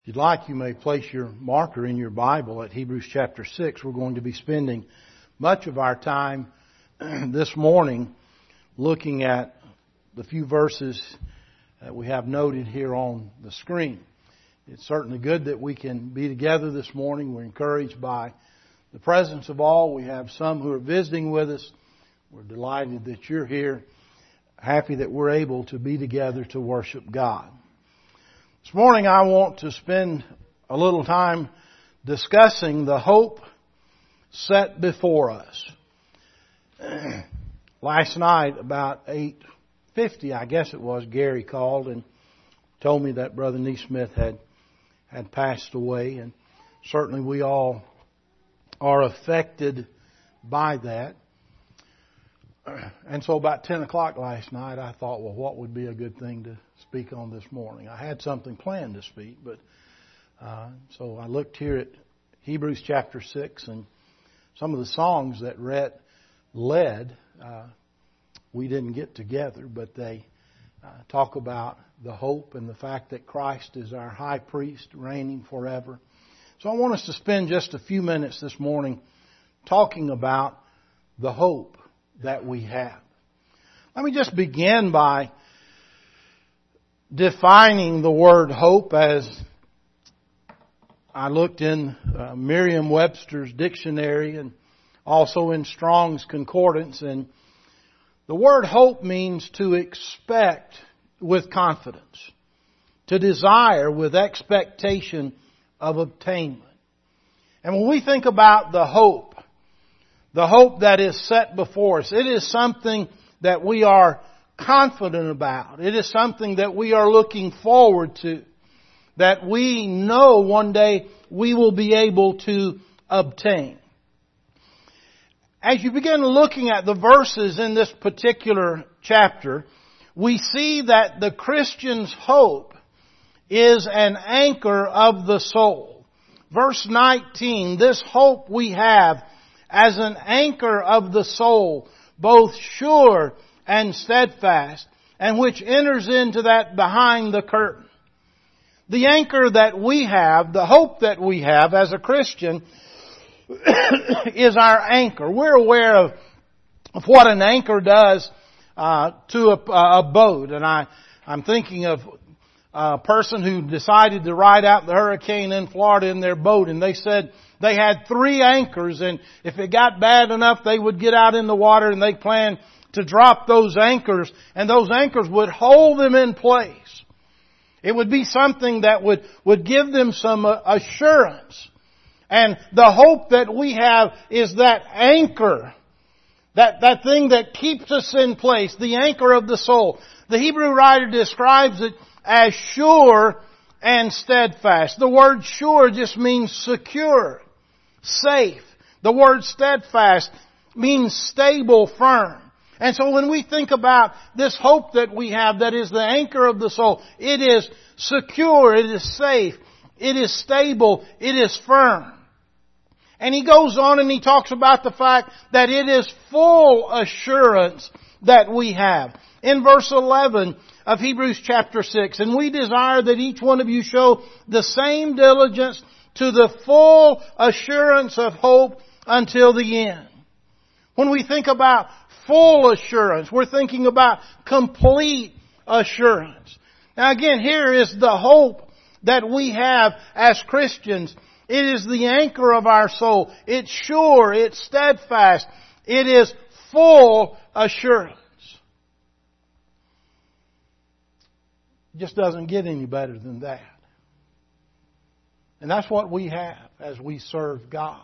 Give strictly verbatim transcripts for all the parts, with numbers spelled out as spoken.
If you'd like, you may place your marker in your Bible at Hebrews chapter six. We're going to be spending much of our time this morning looking at the few verses that we have noted here on the screen. It's certainly good that we can be together this morning. We're encouraged by the presence of all. We have some who are visiting with us. We're delighted that you're here. Happy that we're able to be together to worship God. This morning I want to spend a little time discussing the hope set before us. Last night about eight fifty, I guess it was, Gary called and told me that Brother Neesmith had had passed away, and certainly we all are affected by that. And so about ten o'clock last night I thought, well, what would be a good thing to speak on this morning? I had something planned to speak, but uh, so I looked here at Hebrews chapter six, and some of the songs that Rhett led, uh, we didn't get together, but they uh, talk about the hope and the fact that Christ is our high priest reigning forever. So I want us to spend just a few minutes this morning talking about the hope that we have. Let me just begin by defining the word hope as I looked in uh, Merriam-Webster's dictionary and also in Strong's Concordance. And the word hope means to expect with confidence, to desire with expectation of obtainment. And when we think about the hope, the hope that is set before us, it is something that we are confident about. It is something that we are looking forward to, that we know one day we will be able to obtain. As you begin looking at the verses in this particular chapter, we see that the Christian's hope is an anchor of the soul. Verse nineteen, this hope we have as an anchor of the soul, both sure and steadfast, and which enters into that behind the curtain. The anchor that we have, the hope that we have as a Christian, is our anchor. We're aware of, of what an anchor does uh, to a, a boat, and I, I'm thinking of a person who decided to ride out the hurricane in Florida in their boat, and they said they had three anchors, and if it got bad enough, they would get out in the water and they planned to drop those anchors, and those anchors would hold them in place. It would be something that would, would give them some assurance. And the hope that we have is that anchor, that, that thing that keeps us in place, the anchor of the soul. The Hebrew writer describes it as sure and steadfast. The word sure just means secure, safe. The word steadfast means stable, firm. And so when we think about this hope that we have that is the anchor of the soul, it is secure, it is safe, it is stable, it is firm. And he goes on and he talks about the fact that it is full assurance that we have. In verse eleven of Hebrews chapter six, and we desire that each one of you show the same diligence to the full assurance of hope until the end. When we think about full assurance, we're thinking about complete assurance. Now again, here is the hope that we have as Christians. It is the anchor of our soul. It's sure, it's steadfast, it is full assurance. It just doesn't get any better than that. And that's what we have as we serve God.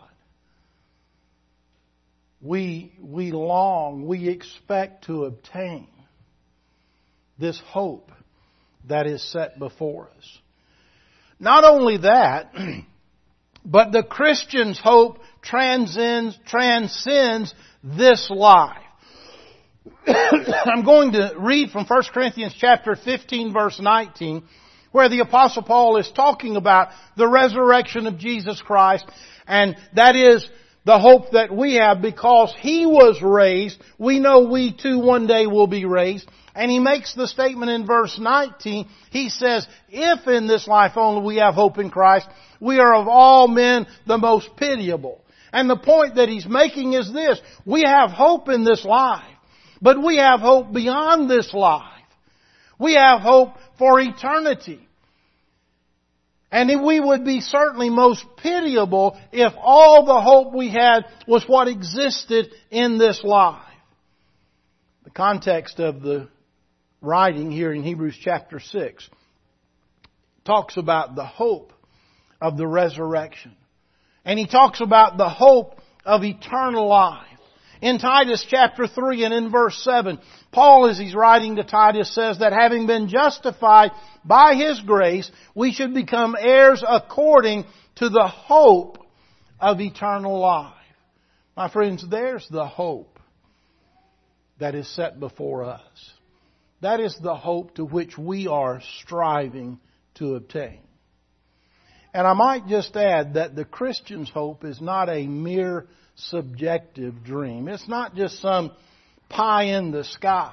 We, we long, we expect to obtain this hope that is set before us. Not only that, but the Christian's hope transcends, transcends this life. I'm going to read from First Corinthians chapter fifteen, verse nineteen, where the Apostle Paul is talking about the resurrection of Jesus Christ, and that is the hope that we have because He was raised. We know we too one day will be raised. And He makes the statement in verse nineteen. He says, if in this life only we have hope in Christ, we are of all men the most pitiable. And the point that He's making is this. We have hope in this life. But we have hope beyond this life. We have hope for eternity. And we would be certainly most pitiable if all the hope we had was what existed in this life. The context of the writing here in Hebrews chapter six talks about the hope of the resurrection. And he talks about the hope of eternal life. In Titus chapter three and in verse seven, Paul, as he's writing to Titus, says that having been justified by His grace, we should become heirs according to the hope of eternal life. My friends, there's the hope that is set before us. That is the hope to which we are striving to obtain. And I might just add that the Christian's hope is not a mere subjective dream. It's not just some pie in the sky.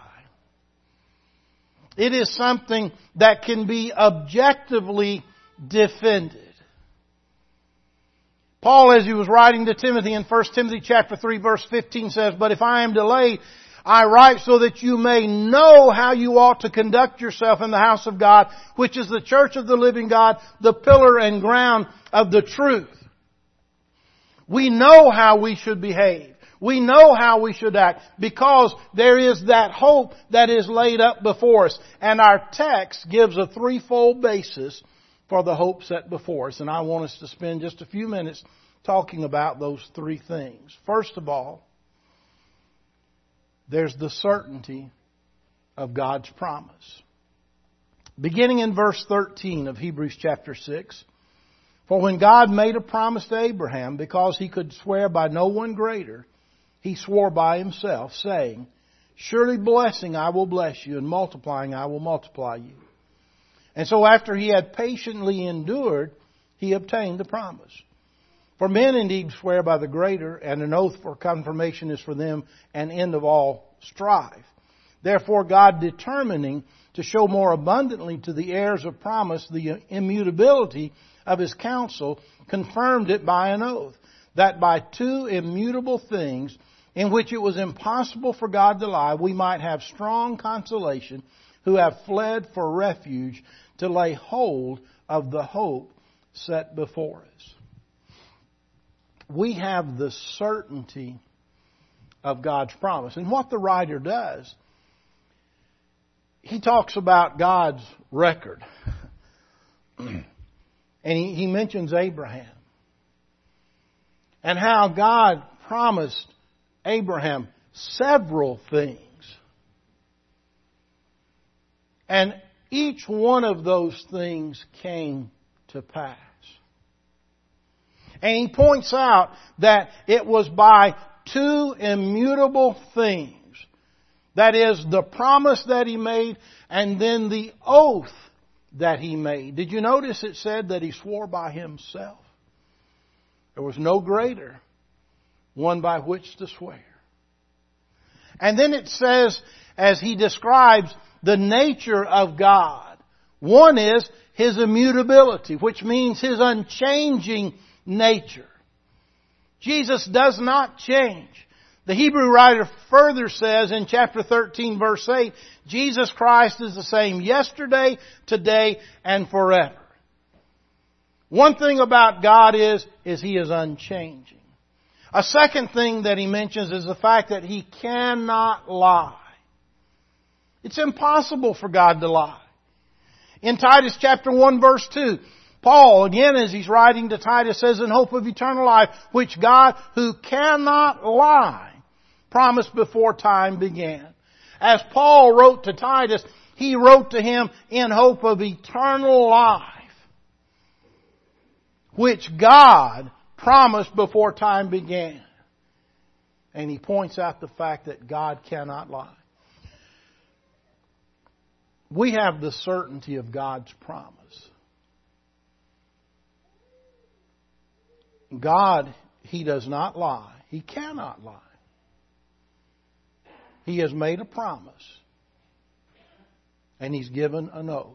It is something that can be objectively defended. Paul, as he was writing to Timothy in First Timothy chapter three verse fifteen says, but if I am delayed, I write so that you may know how you ought to conduct yourself in the house of God, which is the church of the living God, the pillar and ground of the truth. We know how we should behave. We know how we should act because there is that hope that is laid up before us. And our text gives a threefold basis for the hope set before us. And I want us to spend just a few minutes talking about those three things. First of all, there's the certainty of God's promise. Beginning in verse thirteen of Hebrews chapter six, for when God made a promise to Abraham, because He could swear by no one greater, He swore by Himself, saying, surely blessing I will bless you, and multiplying I will multiply you. And so after He had patiently endured, He obtained the promise. For men indeed swear by the greater, and an oath for confirmation is for them an end of all strife. Therefore God, determining to show more abundantly to the heirs of promise the immutability of His counsel, confirmed it by an oath, that by two immutable things, in which it was impossible for God to lie, we might have strong consolation, who have fled for refuge to lay hold of the hope set before us. We have the certainty of God's promise. And what the writer does, he talks about God's record. And he, he mentions Abraham. And how God promised Abraham several things. And each one of those things came to pass. And he points out that it was by two immutable things. That is, the promise that he made and then the oath that he made. Did you notice it said that he swore by himself? There was no greater one by which to swear. And then it says, as he describes the nature of God, one is His immutability, which means His unchanging nature. Jesus does not change. The Hebrew writer further says in chapter thirteen verse eight, Jesus Christ is the same yesterday, today, and forever. One thing about God is, is He is unchanging. A second thing that he mentions is the fact that He cannot lie. It's impossible for God to lie. In Titus chapter one verse two, Paul, again as he's writing to Titus, says, in hope of eternal life, which God, who cannot lie, promised before time began. As Paul wrote to Titus, he wrote to him in hope of eternal life, which God promised before time began. And he points out the fact that God cannot lie. We have the certainty of God's promise. God He does not lie. He cannot lie. He has made a promise. And He's given an oath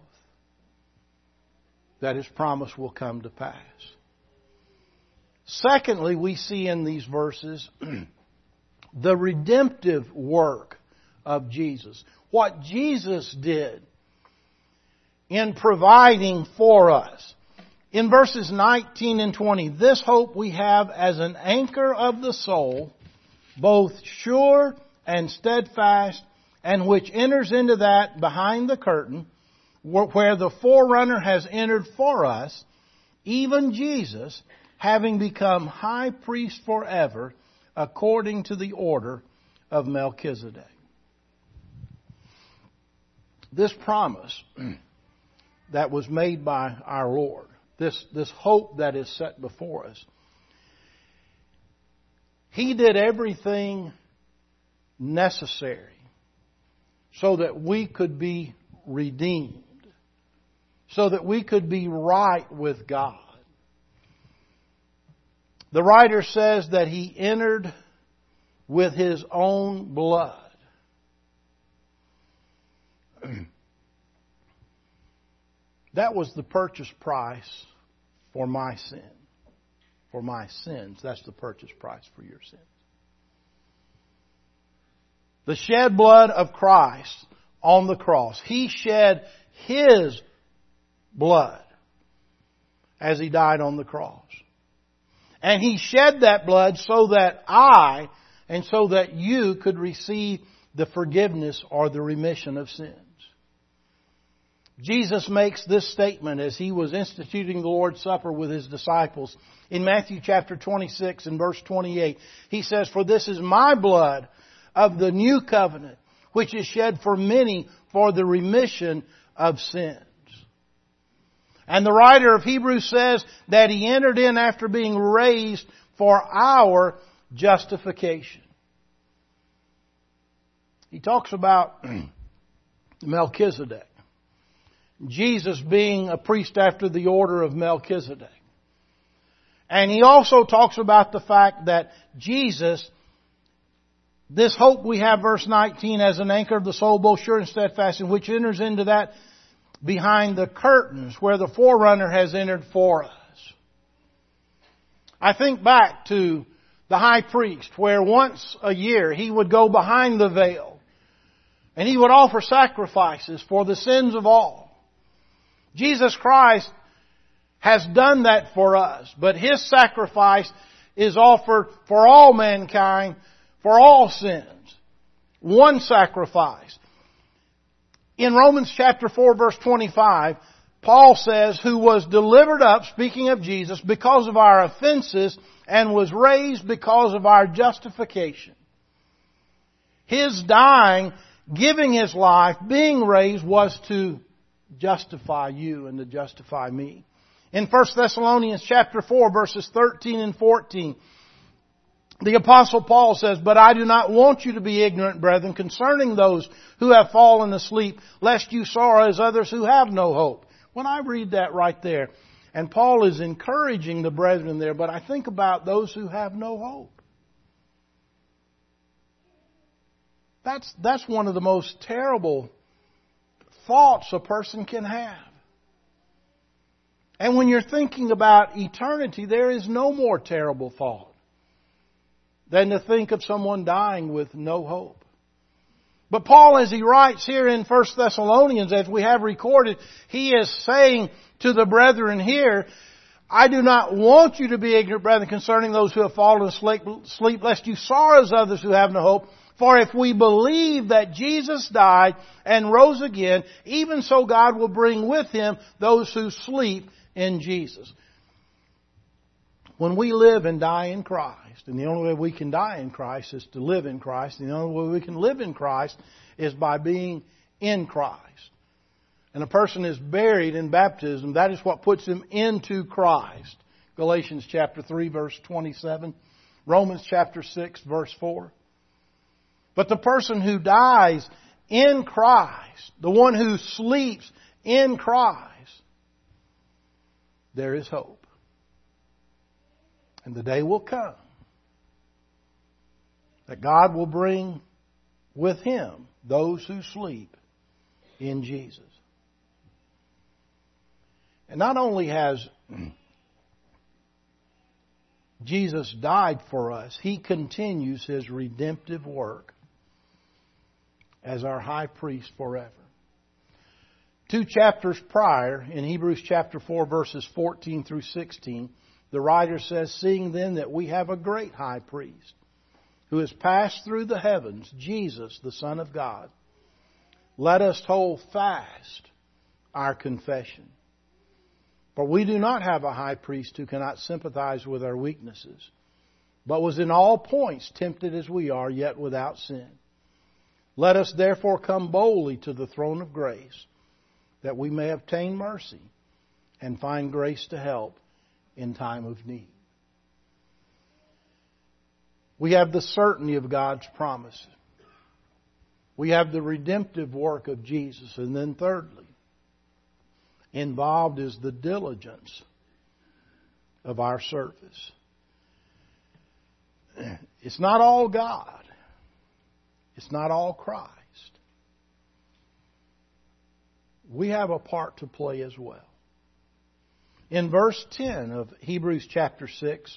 that His promise will come to pass. Secondly, we see in these verses the redemptive work of Jesus. What Jesus did in providing for us. In verses nineteen and twenty, this hope we have as an anchor of the soul, both sure and steadfast, and which enters into that behind the curtain, where the forerunner has entered for us, even Jesus, having become high priest forever, according to the order of Melchizedek. This promise that was made by our Lord, this, this hope that is set before us, He did everything necessary so that we could be redeemed, so that we could be right with God. The writer says that He entered with His own blood. That was the purchase price for my sin. For my sins. That's the purchase price for your sins. The shed blood of Christ on the cross. He shed His blood as He died on the cross. And He shed that blood so that I and so that you could receive the forgiveness or the remission of sins. Jesus makes this statement as He was instituting the Lord's Supper with His disciples. In Matthew chapter twenty-six and verse twenty-eight, He says, "For this is my blood of the new covenant, which is shed for many for the remission of sins." And the writer of Hebrews says that He entered in after being raised for our justification. He talks about Melchizedek. Jesus being a priest after the order of Melchizedek. And he also talks about the fact that Jesus, this hope we have, verse nineteen, as an anchor of the soul, both sure and steadfast, in which enters into that behind the curtains where the forerunner has entered for us. I think back to the high priest, where once a year he would go behind the veil and he would offer sacrifices for the sins of all. Jesus Christ has done that for us, but His sacrifice is offered for all mankind, for all sins. One sacrifice. In Romans chapter four verse twenty-five, Paul says, "Who was delivered up," speaking of Jesus, "because of our offenses, and was raised because of our justification." His dying, giving His life, being raised was to justify you and to justify me. In First Thessalonians chapter four verses thirteen and fourteen, the Apostle Paul says, "But I do not want you to be ignorant, brethren, concerning those who have fallen asleep, lest you sorrow as others who have no hope." When I read that right there, and Paul is encouraging the brethren there, but I think about those who have no hope. That's, that's one of the most terrible thoughts a person can have. And when you're thinking about eternity, there is no more terrible thought than to think of someone dying with no hope. But Paul, as he writes here in First Thessalonians, as we have recorded, he is saying to the brethren here, "I do not want you to be ignorant, brethren, concerning those who have fallen asleep, lest you sorrow as others who have no hope. For if we believe that Jesus died and rose again, even so God will bring with Him those who sleep in Jesus." When we live and die in Christ, and the only way we can die in Christ is to live in Christ, and the only way we can live in Christ is by being in Christ. And a person is buried in baptism, that is what puts him into Christ. Galatians chapter three verse twenty-seven, Romans chapter six verse four. But the person who dies in Christ, the one who sleeps in Christ, there is hope. And the day will come that God will bring with Him those who sleep in Jesus. And not only has Jesus died for us, He continues His redemptive work as our high priest forever. Two chapters prior, in Hebrews chapter four, verses fourteen through sixteen, the writer says, "Seeing then that we have a great high priest, who has passed through the heavens, Jesus, the Son of God, let us hold fast our confession. For we do not have a high priest who cannot sympathize with our weaknesses, but was in all points tempted as we are, yet without sin. Let us therefore come boldly to the throne of grace, that we may obtain mercy and find grace to help in time of need." We have the certainty of God's promises. We have the redemptive work of Jesus. And then thirdly, involved is the diligence of our service. It's not all God. It's not all Christ. We have a part to play as well. In verse ten of Hebrews chapter six,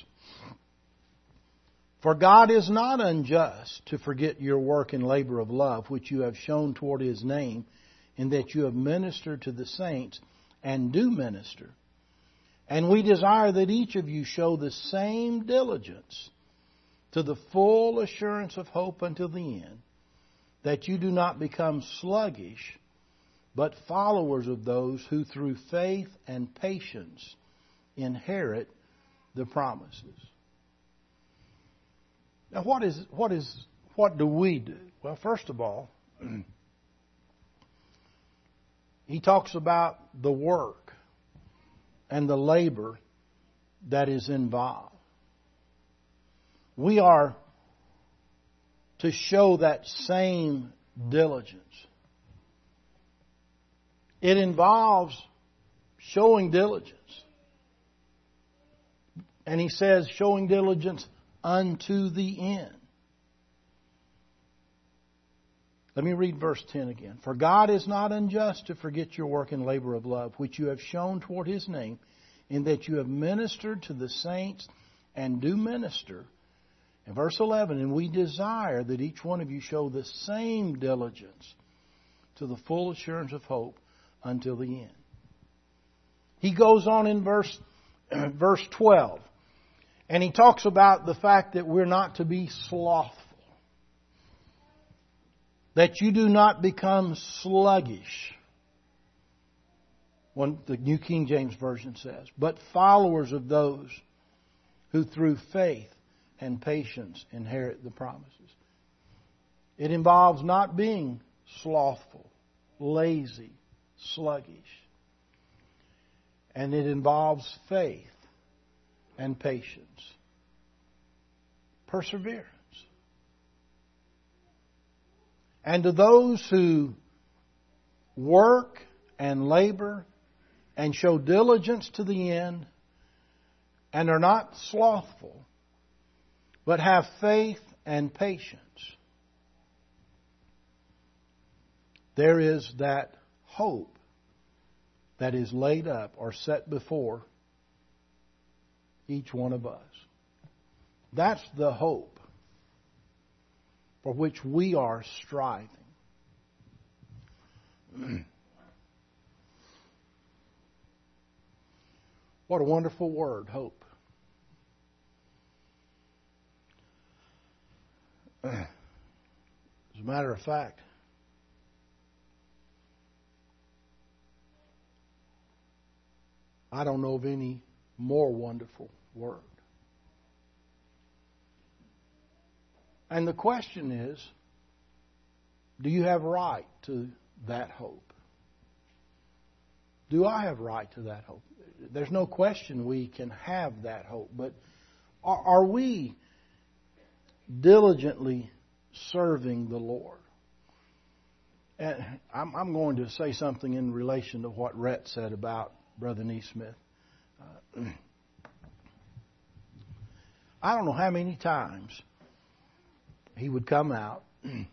"For God is not unjust to forget your work and labor of love, which you have shown toward His name, in that you have ministered to the saints and do minister. And we desire that each of you show the same diligence to the full assurance of hope until the end, that you do not become sluggish, but followers of those who through faith and patience inherit the promises." Now, what is what is what do we do? Well, first of all, he talks about the work and the labor that is involved. We are to show that same diligence. It involves showing diligence. And he says, showing diligence unto the end. Let me read verse ten again. "For God is not unjust to forget your work and labor of love, which you have shown toward His name, in that you have ministered to the saints and do minister." In verse eleven, "And we desire that each one of you show the same diligence to the full assurance of hope until the end." He goes on in verse, verse twelve, and he talks about the fact that we're not to be slothful, that you do not become sluggish. One, the New King James Version says, "but followers of those who through faith and patience inherit the promises." It involves not being slothful, lazy, sluggish. And it involves faith and patience. Perseverance. And to those who work and labor and show diligence to the end and are not slothful, but have faith and patience, there is that hope that is laid up or set before each one of us. That's the hope for which we are striving. What a wonderful word, hope. As a matter of fact, I don't know of any more wonderful word. And the question is, do you have right to that hope? Do I have right to that hope? There's no question we can have that hope, but are, are we diligently serving the Lord? And I'm, I'm going to say something in relation to what Rhett said about Brother Neesmith. Uh, I don't know how many times he would come out and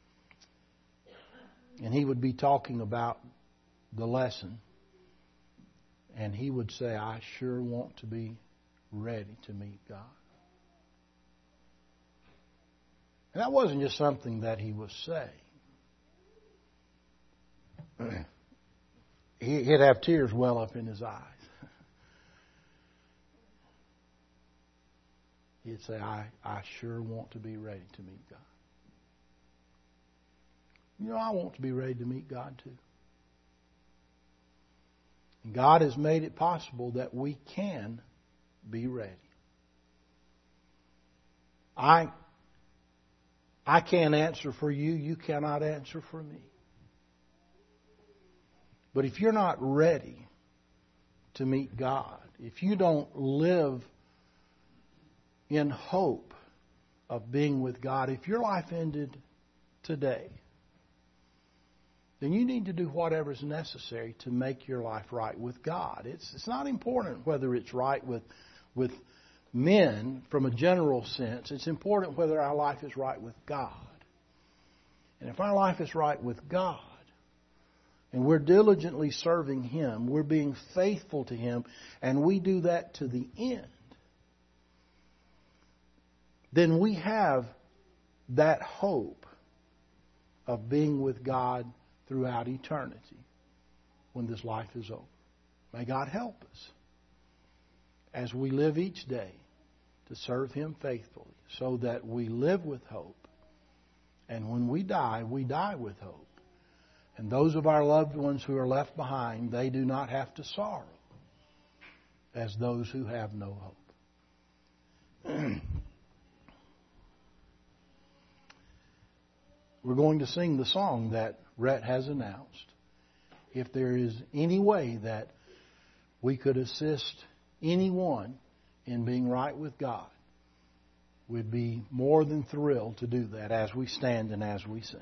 he would be talking about the lesson, and he would say, I sure want to be ready to meet God. And that wasn't just something that he was saying. He'd have tears well up in his eyes. He'd say, I, I sure want to be ready to meet God. You know, I want to be ready to meet God too. And God has made it possible that we can be ready. I, I can't answer for you. You cannot answer for me. But if you're not ready to meet God, if you don't live in hope of being with God, if your life ended today, then you need to do whatever is necessary to make your life right with God. It's, it's not important whether it's right with, with men from a general sense. It's important whether our life is right with God. And if our life is right with God, and we're diligently serving Him, we're being faithful to Him, and we do that to the end, then we have that hope of being with God throughout eternity when this life is over. May God help us as we live each day to serve Him faithfully so that we live with hope. And when we die, we die with hope. And those of our loved ones who are left behind, they do not have to sorrow as those who have no hope. We're going to sing the song that Rhett has announced. If there is any way that we could assist anyone in being right with God, we'd be more than thrilled to do that as we stand and as we sing.